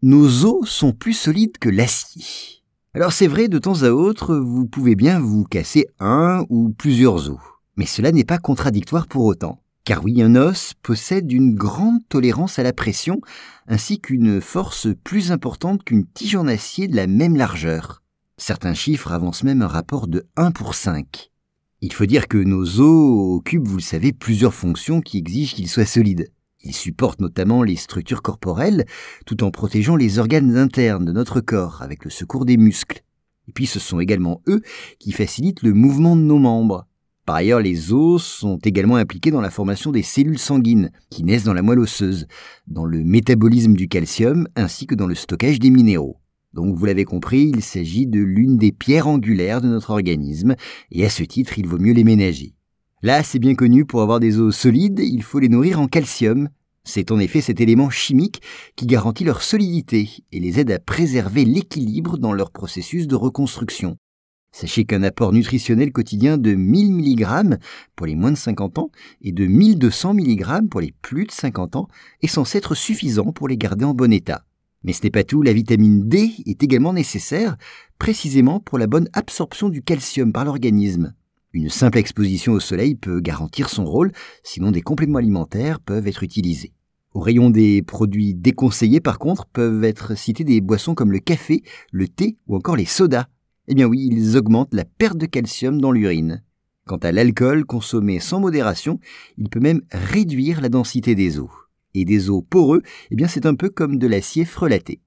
nos os sont plus solides que l'acier. Alors c'est vrai, de temps à autre, vous pouvez bien vous casser un ou plusieurs os. Mais cela n'est pas contradictoire pour autant. Car oui, un os possède une grande tolérance à la pression, ainsi qu'une force plus importante qu'une tige en acier de la même largeur. Certains chiffres avancent même un rapport de 1 pour 5. Il faut dire que nos os occupent, vous le savez, plusieurs fonctions qui exigent qu'ils soient solides. Ils supportent notamment les structures corporelles, tout en protégeant les organes internes de notre corps, avec le secours des muscles. Et puis ce sont également eux qui facilitent le mouvement de nos membres. Par ailleurs, les os sont également impliqués dans la formation des cellules sanguines, qui naissent dans la moelle osseuse, dans le métabolisme du calcium, ainsi que dans le stockage des minéraux. Donc vous l'avez compris, il s'agit de l'une des pierres angulaires de notre organisme, et à ce titre, il vaut mieux les ménager. Là, c'est bien connu, pour avoir des os solides, il faut les nourrir en calcium. C'est en effet cet élément chimique qui garantit leur solidité et les aide à préserver l'équilibre dans leur processus de reconstruction. Sachez qu'un apport nutritionnel quotidien de 1000 mg pour les moins de 50 ans et de 1200 mg pour les plus de 50 ans est censé être suffisant pour les garder en bon état. Mais ce n'est pas tout, la vitamine D est également nécessaire, précisément pour la bonne absorption du calcium par l'organisme. Une simple exposition au soleil peut garantir son rôle, sinon des compléments alimentaires peuvent être utilisés. Au rayon des produits déconseillés, par contre, peuvent être cités des boissons comme le café, le thé ou encore les sodas. Eh bien oui, ils augmentent la perte de calcium dans l'urine. Quant à l'alcool consommé sans modération, il peut même réduire la densité des os. Et des os poreux, eh bien c'est un peu comme de l'acier frelaté.